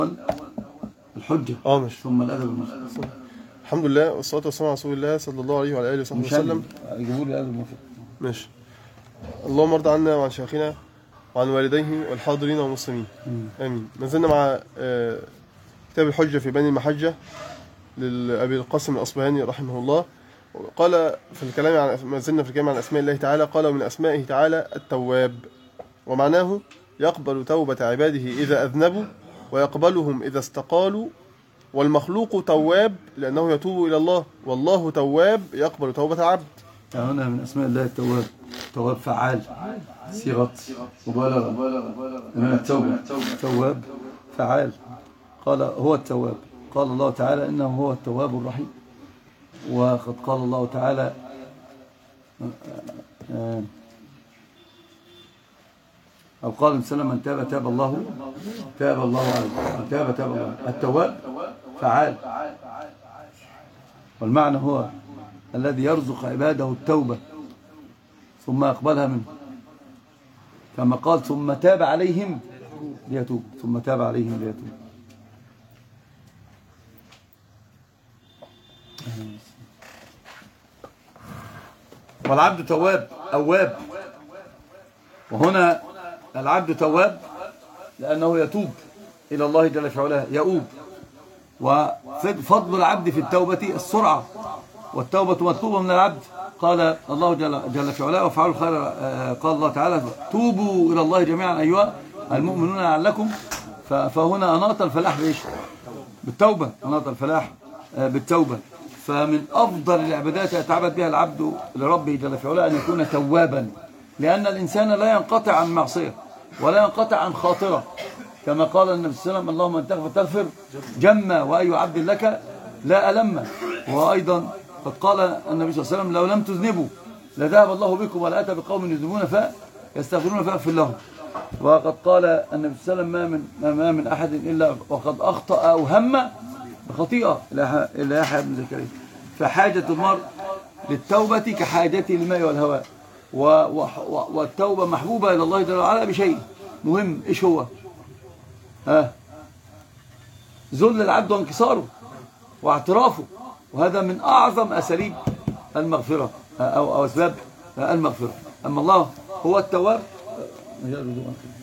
الحجة ماشي. ثم الأدب المفرد. الحمد لله والصلاة والسلام على رسول الله صلى الله عليه وعلى آله وصحبه وسلم. يجيبوا لي الأدب المفرد. ماشي. اللهم ارض عنا وعن شيخنا وعن والديه والحاضرين والمسلمين. آمين. ما زلنا مع كتاب الحجة في بني المحجة لأبي القاسم الأصبهاني رحمه الله. قال في الكلام عن ما زلنا في الكلام عن أسماء الله تعالى. قال ومن أسمائه تعالى التواب، ومعناه يقبل توبة عباده إذا أذنبوا ويقبلهم إذا استقالوا، والمخلوق تواب لأنه يتوب إلى الله، والله تواب يقبل توبة العبد. يعني هنا من أسماء الله التواب، تواب فعال، صيغة مبالغة من التوبة، تواب فعال. قال هو التواب، قال الله تعالى إنه هو التواب الرحيم. وقد قال الله تعالى أو قال مثلا من تاب تاب الله عليه، من تاب تاب الله. التواب فعال، والمعنى هو الذي يرزق عباده التوبة ثم يقبلها منه، كما قال ثم تاب عليهم ليتوب، ثم تاب عليهم ليتوب. والعبد تواب أواب، وهنا العبد تواب لأنه يتوب إلى الله جل في علاه، يؤوب. وفضل العبد في التوبة السرعة، والتوبة مطلوبة من العبد. قال الله جل في علاه وافعلوا الخير، قال الله تعالى توبوا إلى الله جميعا أيها المؤمنون لعلكم. فهنا أناط الفلاح بإيش؟ بالتوبة، أناط الفلاح بالتوبة. فمن أفضل العبادات يتعبد بها العبد لربه جل في علاه أن يكون توابا، لأن الإنسان لا ينقطع عن معصية ولا ينقطع عن خاطرة، كما قال النبي صلى الله عليه وسلم اللهم أن تغفر تغفر جما وأي عبد لك لا ألم. وأيضا قد قال النبي صلى الله عليه وسلم لو لم تذنبوا لذهب الله بكم ولأتى بقوم يذنبون فيستغفرون فيغفر لهم. وقد قال النبي صلى الله عليه وسلم ما من أحد إلا وقد أخطأ أو هم بخطيئة إلا يحيى بن زكريا. فحاجة المرء للتوبة كحاجته للماء والهواء، والتوبة محبوبة إلى الله جل وعلا بشيء مهم. إيش هو؟ ذل العبد وانكساره واعترافه، وهذا من أعظم أساليب المغفرة أو أسباب المغفرة. أما الله هو التواب.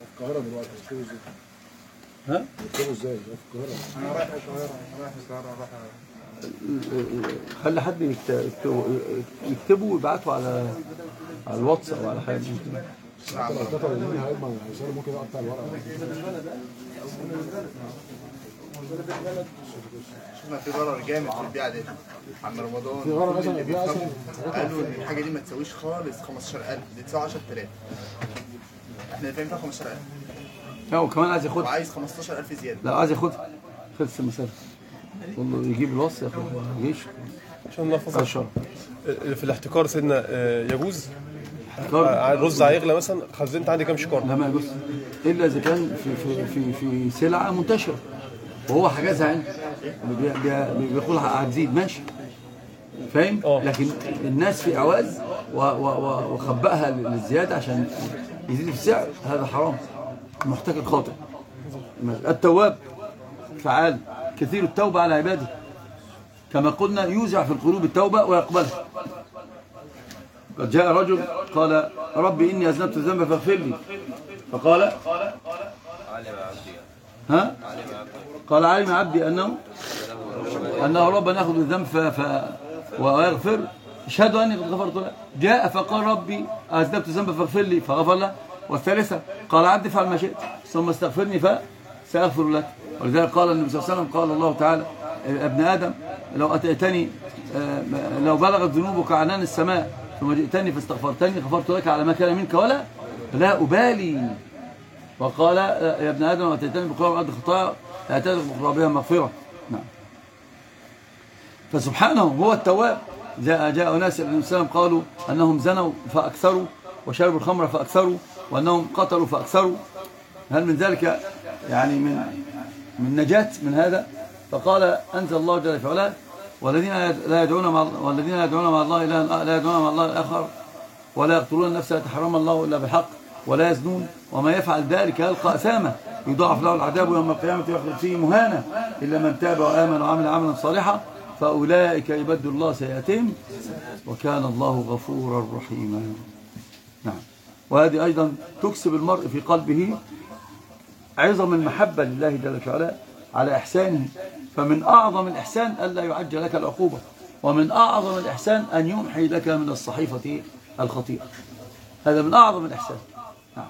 القاهرة دلوقتي بتكتبوا ازاي؟ ها؟ بتكتبوا ازاي؟ في القاهرة. انا رايح القاهره، رايح القاهره، رايح. خلي حد يكتبه ويبعته على الواتس او على حاجه. الدكاترة اللي هيضمن الرسالة ممكن يقطع الورقة. شفنا في ضرر جامد في البيعه دي عم رمضان. في غرض كل مثلا اللي البيعة أصلا بيفهموا قالوا ان الحاجه دي ما تساويش خالص 15000، دي تساوي 10000. احنا دافعين فيها 15000 لا وكمان عايز ياخدها. وعايز 15000 زياده. لا عايز ياخدها. خلص المسألة. والله يجيب الوصي ياخدها جيش. عشان نحفظ الشرع. في الاحتكار سيدنا يجوز احتكار. الرز هيغلى مثلا، خزنت عندي كام شكاره؟ لا ما يجوز الا اذا كان في سلعه منتشره وهو حجزها عنده بيقولها هتزيد ماشي فاهم. لكن الناس في اعواز وخبأها للزياده عشان يزيد في السعر، هذا حرام محتكر خاطئ. التواب فعال كثير التوبه على عباده، كما قلنا يوزع في القلوب التوبه ويقبلها. قد جاء رجل قال ربي إني أذنبت الذنب فاغفر لي، فقال ها؟ قال علم عبدي أنه ربنا يأخذ الذنب ويغفر، اشهدوا أني قد غفرت له. جاء فقال ربي أذنبت الذنب فاغفر لي فغفر له. والثالثة قال عبدي فعل ما شئت ثم استغفرني فسأغفر لك. ولذلك قال النبي صلى الله عليه وسلم قال الله تعالى ابن آدم لو أتيتني لو بلغت ذنوبك عنان السماء ثم جئتني فاستغفرتني غفرت لك على ما كان منك ولا لا أبالي. وقال يا ابن آدم أتيتني بقراب الأرض خطايا أتيتك بقرابها مغفرة. نعم. فسبحانه هو التواب. جاء ناس النبي صلى الله عليه وسلم قالوا أنهم زنوا فأكثروا وشربوا الخمر فأكثروا وأنهم قتلوا فأكثروا. هل من ذلك يعني من نجاة من هذا؟ فقال أنزل الله جل في علاه والذين لا يدعون مع الله لا يدعون مع الله الآخر ولا يقتلون النفس التي حرم الله إلا بالحق ولا يزنون وما يفعل ذلك يلقى أثامه يضاعف له العذاب يوم القيامة ويخلد فيه مهانا إلا من تاب وآمن وعمل عملا صالحا فأولئك يبدل الله سيئاتهم وكان الله غفورا رحيما. نعم. وهذه أيضا تكسب المرء في قلبه عظم المحبة لله جل وعلا على إحسانه. فمن أعظم الإحسان ألا يعجل لك العقوبة، ومن أعظم الإحسان أن يمحي لك من الصحيفة الخطيئة. هذا من أعظم الإحسان. نعم.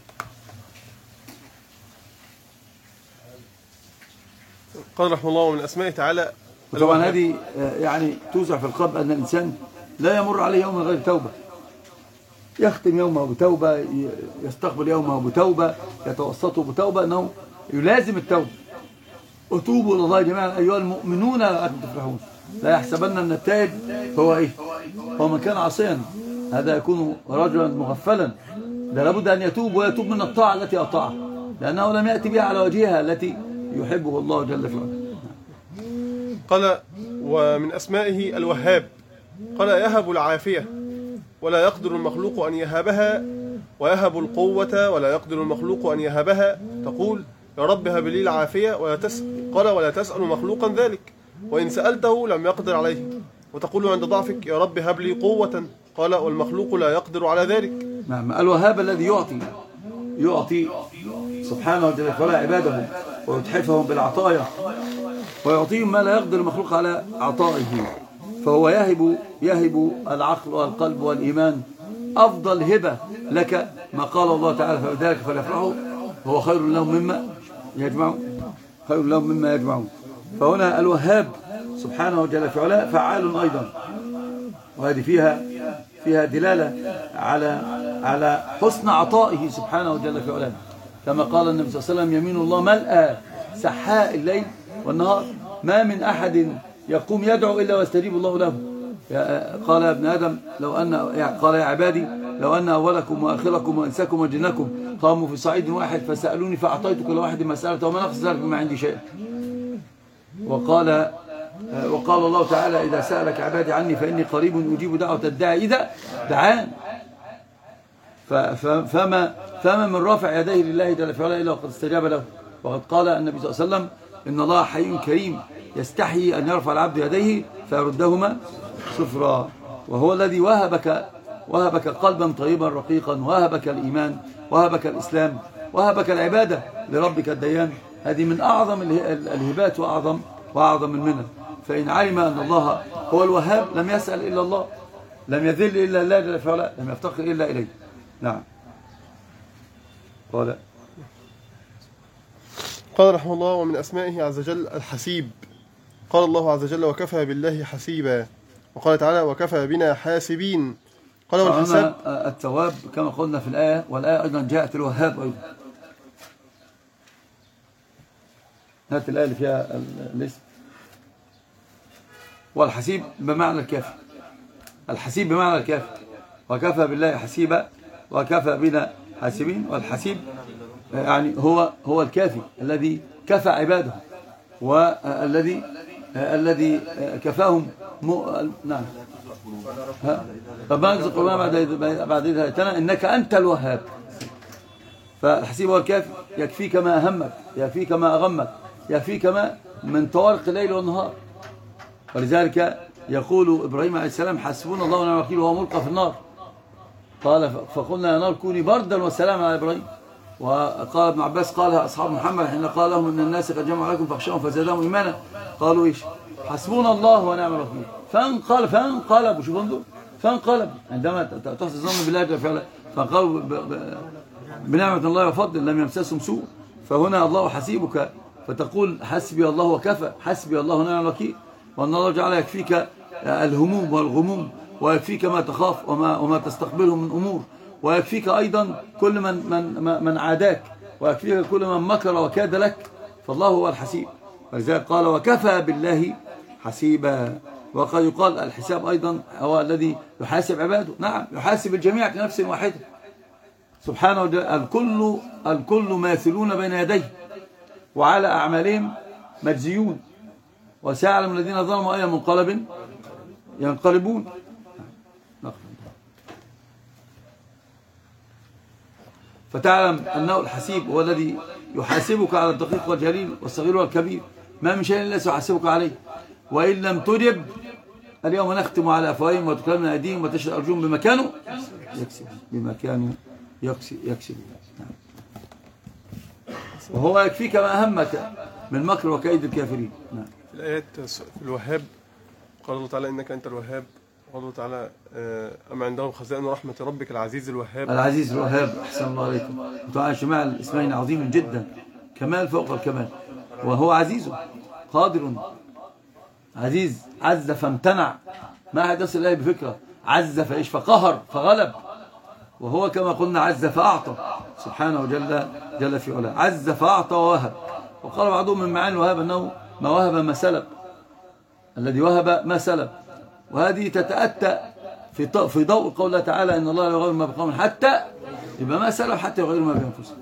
قال رحمه الله ومن أسمائه تعالى. طبعا هذه يعني توزع في القلب أن الإنسان لا يمر عليه يوم من غير توبة، يختم يومه بتوبة، يستقبل يومه بتوبة، يتوسطه بتوبة، أنه يلازم التوبة. وتوبوا إلى الله جميعا أيها المؤمنون لعلكم تفلحون. لا يحسبن أن التائب هو إيه؟ هو من كان عاصيا، هذا يكون رجلا مغفلا. ده لابد أن يتوب ويتوب من الطاعة التي أطاعها لأنه لم يأتي بها على وجهها التي يحبه الله جل في علاه. قال ومن أسمائه الوهاب. قال يهب العافية ولا يقدر المخلوق أن يهبها، ويهب القوة ولا يقدر المخلوق أن يهبها. تقول يا رب هب لي العافية قال ولا تسأل مخلوقا ذلك وإن سألته لم يقدر عليه. وتقول عند ضعفك يا رب هب لي قوة قال والمخلوق لا يقدر على ذلك. نعم. الوهاب الذي يعطي سبحانه وتعالى عباده ويتحفهم بالعطايا ويعطيهم ما لا يقدر المخلوق على عطائه. فهو يهب العقل والقلب والإيمان أفضل هبة لك ما قال الله تعالى فبذلك فليفرحوا وهو خير لهم مما يجمعون. فهنا الوهاب سبحانه وجل في علاه فعال أيضا، وهذه فيها دلالة على حسن عطائه سبحانه وجل في علاه، كما قال النبي صلى الله عليه وسلم يمين الله ملأى سحاء الليل والنهار ما من أحد يقوم يدعو إلا ويستجيب الله له. قال يا ابن آدم قال يا عبادي لو أن أولكم وآخركم وإنساكم وجنكم قاموا في صعيد واحد فسألوني فأعطيت كل واحد مسألة وما نقص ذلك بما عندي شيء. وقال الله تعالى إذا سألك عبادي عني فإني قريب أجيب دعوة الداعي إذا دعان. فما من رافع يديه لله جل في علاه إلا وقد استجاب له. وقد قال النبي صلى الله عليه وسلم إن الله حي كريم يستحيي أن يرفع العبد يديه فيردهما صفرا. وهو الذي وهبك قلبا طيبا رقيقا، وهبك الإيمان، وهبك الإسلام، وهبك العبادة لربك الديان. هذه من أعظم الهبات وأعظم المنن. فإن علم أن الله هو الوهاب لم يسأل إلا الله، لم يذل إلا الله جل في علاه، لم يفتقر إلا إليه. نعم. قال رحمه الله: ومن أسمائه عز وجل الحسيب. قال الله عز وجل: وكفى بالله حسيبا. وقال تعالى: وكفى بنا حاسبين. قال: والحساب التواب كما قلنا في الآية، والآية أيضا جاءت الوهاب أيضا. هات الآية اللي فيها الاسم. والحسيب بمعنى الكافي، الحسيب بمعنى الكافي. وكفى بالله حسيبا وكفى بنا حاسبين. والحسيب يعني هو الكافي الذي كفى عباده، والذي كفاهم نعم. ربنا يرزق قلوبنا بعد إذ هديتنا إنك أنت الوهاب. فالحسيب هو الكافي، يكفيك ما أهمك، يكفيك ما أغمك، يكفيك ما من طوارق الليل والنهار. ولذلك يقول إبراهيم عليه السلام: حسبنا الله ونعم الوكيل، وهو ملقى في النار. قال: فقلنا يا نار كوني بردا وسلاما على إبراهيم. وقال ابن عباس: قالها أصحاب محمد حين قال لهم إن الناس قد جمعوا عليكم فاخشوهم فزادهم إيمانا. قالوا إيش؟ حسبنا الله ونعم الوكيل. فانقلبوا، شوفوا انظر، فانقلبوا عندما تحسن الظن بالله جل وعلا، فانقلبوا بنعمة الله وفضل لم يمسسهم سوء. فهنا الله حسيبك، فتقول حسبي الله وكفى، حسبي الله ونعم الوكيل. وأن الله جعل يكفيك الهموم والغموم، ويكفيك ما تخاف وما تستقبله من أمور، ويكفيك أيضا كل من عاداك، ويكفيك كل من مكر وكاد لك. فالله هو الحسيب. ولذلك قال: وكفى بالله حسيبا. وقد يقال الحساب أيضا هو الذي يحاسب عباده. نعم، يحاسب الجميع كنفس واحدة سبحانه وتعالى. الكل ماثلون بين يديه، وعلى أعمالهم مجزيون. وسيعلم الذين ظلموا أي منقلب ينقلبون. فتعلم أنه الحسيب هو الذي يحاسبك على الدقيق والجليل والصغير والكبير. ما من شيء إلا سيحاسبك عليه. وإن لم تجب: اليوم نختم على أفواههم وتكلمنا أيديهم وتشهد أرجلهم بما كانوا يكسبون. وهو يكفيك ما أهمك من مكر وكيد الكافرين. نعم. في الآيات في الوهاب قال الله تعالى: إنك أنت الوهاب. قال الله تعالى: أما عندهم خزائن رحمة ربك العزيز الوهاب. العزيز الوهاب، أحسن الله عليكم. وطبعا جماع الاسمين عظيم جدا، كمال فوق الكمال. وهو عزيز قادر، عزيز عز فامتنع، ما أحد يصل إليه بفكرة. عز فإيش؟ فقهر فغلب. وهو كما قلنا عز فأعطى سبحانه جل في علاه. عز فأعطى ووهب. وقال بعضهم من معاني الوهاب أنه ما وهب ما سلب، الذي وهب ما سلب. وهذه تتأتى في ضوء قوله تعالى: إن الله لا يغير ما بقوم حتى يبقى ما سلب حتى يغيروا ما بأنفسهم.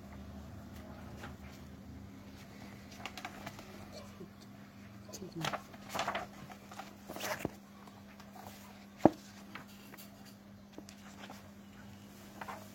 Thank you.